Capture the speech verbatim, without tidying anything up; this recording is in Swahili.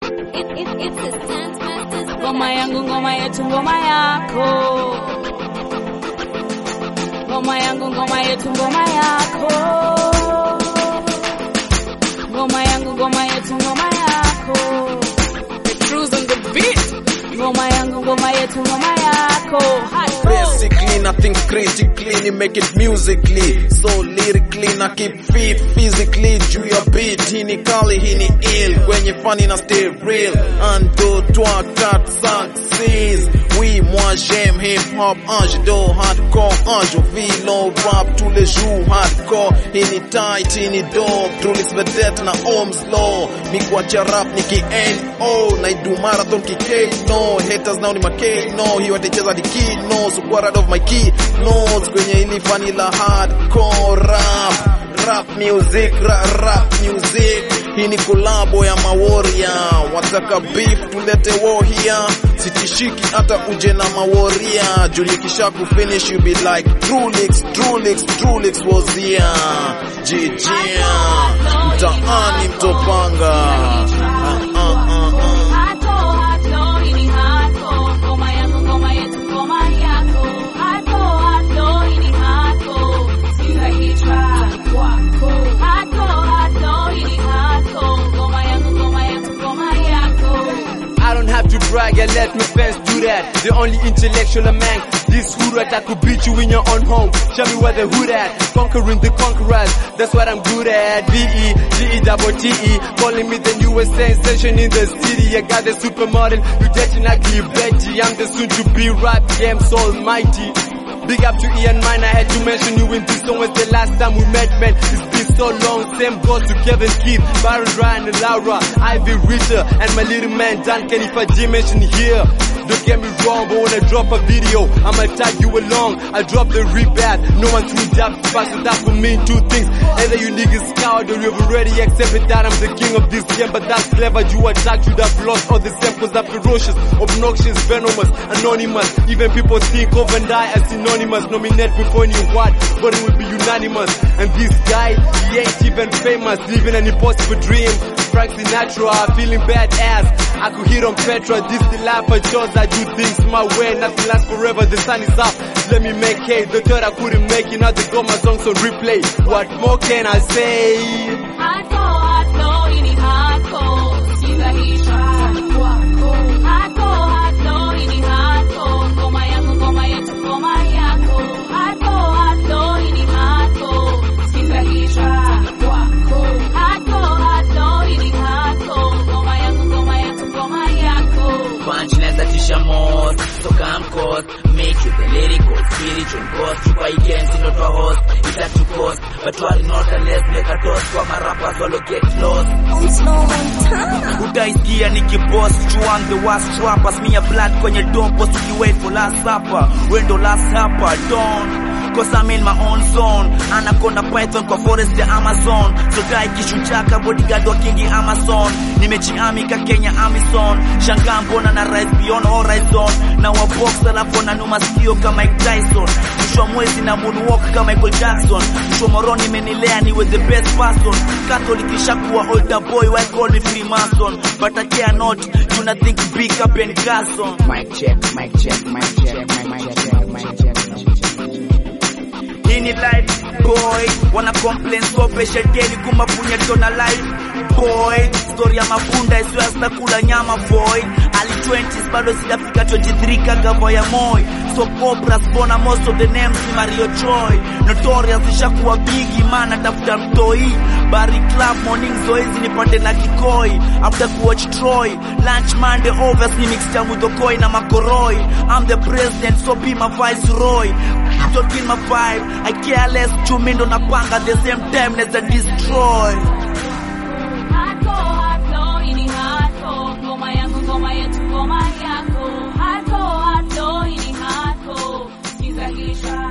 Ngoma yangu, ngoma yetu, ngoma yako. Ngoma yangu, ngoma yetu, ngoma yako. Ngoma yangu, ngoma yetu, ngoma yako. The cruise on the beat. Ngoma yangu, ngoma yetu, ngoma yako. Basically nothing critically, make it musically. So lyrically na keep fit physically. Juu ya beat, hii ni kali, hii ni ill. Kwenye funny na stay real. Ando toi kat success. Oui, moi j'aime hip hop, ange do hardcore, ange vilo rap tous les jours hardcore. Hii ni tight, hii ni dope. Trulis vedette na Ohm's law. Mikwacha rap niki N O. Na idu marathon ki K no. Haters now ni ma K no. Hii watecheza di key no. So quite out of my key notes. Kwenye hili funny la hardcore rap. Rap music, ra rap music. Hii ni kolabo ya maworia. Wataka beef tulete warrior. Sitishiki hata uje na maworia. Julikisha kufinish you be like Drulix, Drulix, Drulix was here. Jijia mtaani mtopanga. uh, uh, uh, uh. I don't have to brag and let my fans do that. The only intellectual among this hood rat that could beat you in your own home. Show me where the hood at, conquering the conquerors. That's what I'm good at. V E G E double T E, calling me the newest sensation in the city. I got the supermodel, you dating ugly Betty. I'm the soon to be rap games almighty. Big up to Ian Mine, I had to mention you in this song. Was the last time we met, man. It's been so long. Same goes to Kevin Keith, Baron Ryan and Laura, Ivy Ritter, and my little man Dan Kenny for G mention here. Don't get me wrong, but when I drop a video, I'ma tag you along. I drop the rebad, no one too damn fast, so that could mean two things. Either you niggas coward or you've already accepted that I'm the king of this game, but that's clever. You attack, you'd have lost all the same, cause I'm ferocious, obnoxious, venomous, anonymous. Even people think of and die as synonymous. Nominate before you what, but it will be unanimous. And this guy, he ain't even famous, living an impossible dream. Frank Sinatra, feeling badass. I could hit on Petra, this the life I chose. I do things my way, nothing lasts forever, the sun is up. Let me make hay, the third I couldn't make it, now they got my songs on replay. What more can I say? Hardcore, hardcore, ini hardcore. Siga hii track wako. Hardcore, hardcore, ini hardcore. Ngoma yangu, ngoma yetu, ngoma yako. Hardcore, hardcore, ini hardcore. Siga hii track wako. Hardcore, hardcore, ini hardcore. Ngoma yangu, ngoma yetu, ngoma yako. Punchlines that you share more, so come cause. Make you the lyrical, spiritual ghost. You buy games in your host, it's that you cost. But you are not unless make a toast. Kwa marapa solo get lost. Utaisikia nikiboss, chuang the worst rappers. Me a blood kwenye dope, you wait for last supper. When the last supper, don't. Cause I'm in my own zone. Anaconda python kwa forest ya Amazon. So guy kishuchaka bodyguard wa kingi Amazon. Nimejiami ka Kenya Amazon. Shangaa mbona na rise beyond horizon. Na wa box alafu na numa sikio kama Mike Tyson. Mwisho mwezi na moonwalk kama Michael Jackson. Mwisho moroni menilea niwe the best person. Catholic ishakuwa older boy, why call me Freemason? But I care not, you not think big up and Garson. Mic check, mic check, mic check, mic check, mic check. In life, boy, wanna complain so special daily kumapunya tona life, boy. Story ya mapunda isiyo astakula nyama boy. Ali twenties bado sijafika twenty-three kagavo ya moi. So Cobra spona most of the names ni Mario Choi. Notorious ishakuwa bigi man atafuta mtoi. Barry Club morning zoezi nipate na kikoi. After kuwatch Troy, lunch Monday overs ni mix changu dokoi na makoroi. I'm the president so be my viceroy. Don't kill my vibe, I care less. Chumindo na panga the same time as I destroy. Hardcore, hardcore, ini hardcore. Ngoma yangu, ngoma yetu, ngoma yako. Hardcore, hardcore, ini hardcore. Sikiza hii track.